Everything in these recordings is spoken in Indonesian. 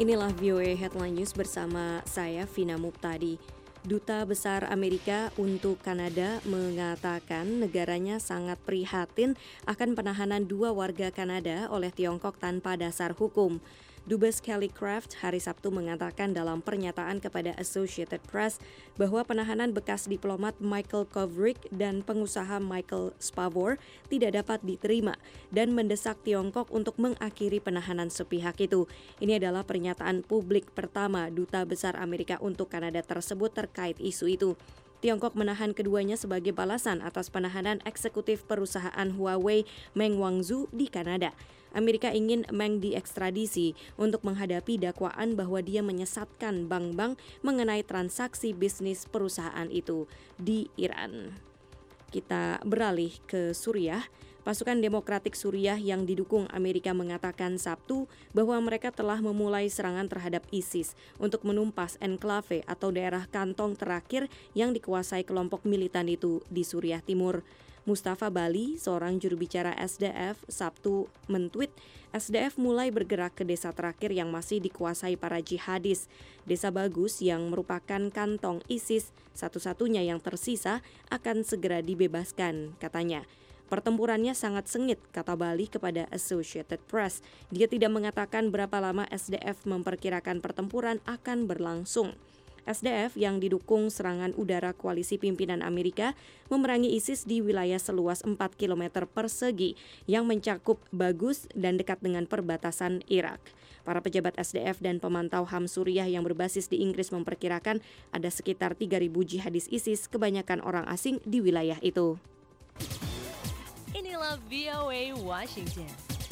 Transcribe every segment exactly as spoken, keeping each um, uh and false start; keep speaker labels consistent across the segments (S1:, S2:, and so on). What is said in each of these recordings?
S1: Inilah V O A Headline News bersama saya Vina Muptadi. Duta Besar Amerika untuk Kanada mengatakan negaranya sangat prihatin akan penahanan dua warga Kanada oleh Tiongkok tanpa dasar hukum. Dubes Kelly Craft hari Sabtu mengatakan dalam pernyataan kepada Associated Press bahwa penahanan bekas diplomat Michael Kovrig dan pengusaha Michael Spavor tidak dapat diterima dan mendesak Tiongkok untuk mengakhiri penahanan sepihak itu. Ini adalah pernyataan publik pertama Duta Besar Amerika untuk Kanada tersebut terkait isu itu. Tiongkok menahan keduanya sebagai balasan atas penahanan eksekutif perusahaan Huawei Meng Wanzhou di Kanada. Amerika ingin Meng diekstradisi untuk menghadapi dakwaan bahwa dia menyesatkan bank-bank mengenai transaksi bisnis perusahaan itu di Iran. Kita beralih ke Suriah. Pasukan Demokratik Suriah yang didukung Amerika mengatakan Sabtu bahwa mereka telah memulai serangan terhadap ISIS untuk menumpas enklave atau daerah kantong terakhir yang dikuasai kelompok militan itu di Suriah Timur. Mustafa Bali, seorang juru bicara S D F, Sabtu mentweet, S D F mulai bergerak ke desa terakhir yang masih dikuasai para jihadis. Desa Bagus yang merupakan kantong ISIS, satu-satunya yang tersisa, akan segera dibebaskan, katanya. Pertempurannya sangat sengit, kata Bali kepada Associated Press. Dia tidak mengatakan berapa lama S D F memperkirakan pertempuran akan berlangsung. S D F yang didukung serangan udara koalisi pimpinan Amerika memerangi ISIS di wilayah seluas empat kilometer persegi yang mencakup Bagus dan dekat dengan perbatasan Irak. Para pejabat S D F dan pemantau H A M Suriah yang berbasis di Inggris memperkirakan ada sekitar tiga ribu jihadis ISIS, kebanyakan orang asing di wilayah itu.
S2: Inilah V O A Washington.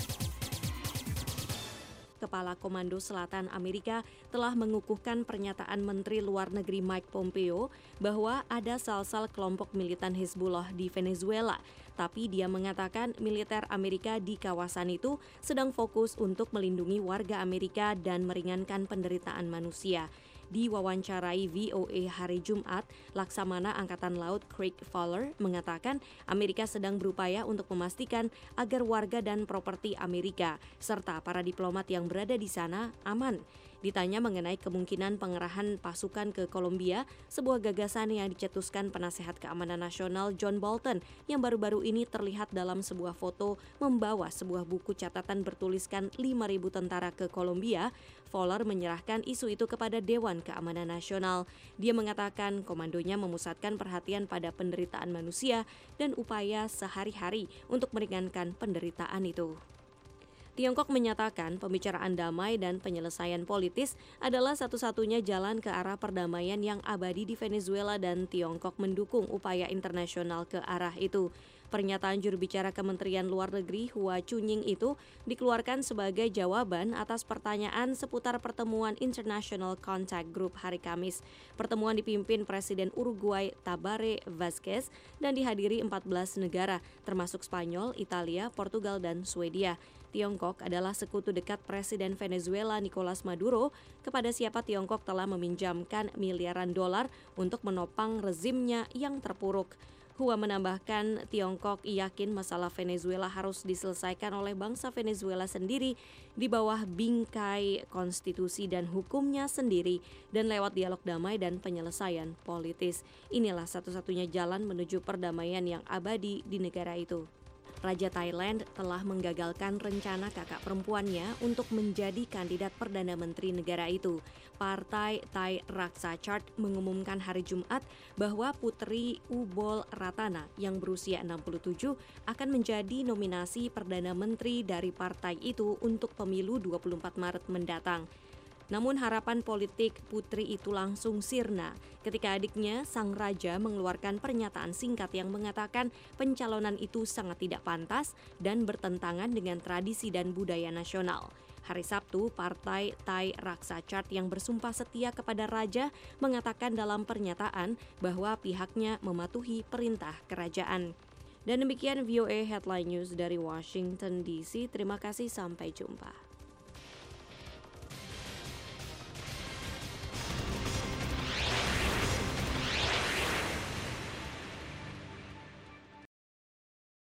S1: Kepala Komando Selatan Amerika telah mengukuhkan pernyataan Menteri Luar Negeri Mike Pompeo bahwa ada sel-sel kelompok militan Hezbollah di Venezuela. Tapi dia mengatakan militer Amerika di kawasan itu sedang fokus untuk melindungi warga Amerika dan meringankan penderitaan manusia. Diwawancarai V O A hari Jumat, Laksamana Angkatan Laut Craig Fowler mengatakan Amerika sedang berupaya untuk memastikan agar warga dan properti Amerika serta para diplomat yang berada di sana aman. Ditanya mengenai kemungkinan pengerahan pasukan ke Kolombia, sebuah gagasan yang dicetuskan penasehat keamanan nasional John Bolton yang baru-baru ini terlihat dalam sebuah foto membawa sebuah buku catatan bertuliskan lima ribu tentara ke Kolombia, Fowler menyerahkan isu itu kepada Dewan Keamanan Nasional. Dia mengatakan komandonya memusatkan perhatian pada penderitaan manusia dan upaya sehari-hari untuk meringankan penderitaan itu. Tiongkok menyatakan pembicaraan damai dan penyelesaian politis adalah satu-satunya jalan ke arah perdamaian yang abadi di Venezuela dan Tiongkok mendukung upaya internasional ke arah itu. Pernyataan juru bicara Kementerian Luar Negeri Hua Chunying itu dikeluarkan sebagai jawaban atas pertanyaan seputar pertemuan International Contact Group hari Kamis. Pertemuan dipimpin Presiden Uruguay Tabaré Vázquez dan dihadiri empat belas negara, termasuk Spanyol, Italia, Portugal, dan Swedia. Tiongkok adalah sekutu dekat Presiden Venezuela Nicolas Maduro, kepada siapa Tiongkok telah meminjamkan miliaran dolar untuk menopang rezimnya yang terpuruk. Hua menambahkan Tiongkok yakin masalah Venezuela harus diselesaikan oleh bangsa Venezuela sendiri di bawah bingkai konstitusi dan hukumnya sendiri dan lewat dialog damai dan penyelesaian politis. Inilah satu-satunya jalan menuju perdamaian yang abadi di negara itu. Raja Thailand telah menggagalkan rencana kakak perempuannya untuk menjadi kandidat Perdana Menteri negara itu. Partai Thai Raksa Chart mengumumkan hari Jumat bahwa Putri Ubol Ratana yang berusia enam puluh tujuh akan menjadi nominasi Perdana Menteri dari partai itu untuk pemilu dua puluh empat Maret mendatang. Namun harapan politik putri itu langsung sirna ketika adiknya, sang raja, mengeluarkan pernyataan singkat yang mengatakan pencalonan itu sangat tidak pantas dan bertentangan dengan tradisi dan budaya nasional. Hari Sabtu, Partai Thai Raksa Chart yang bersumpah setia kepada raja mengatakan dalam pernyataan bahwa pihaknya mematuhi perintah kerajaan. Dan demikian V O A Headline News dari Washington D C. Terima kasih, sampai jumpa.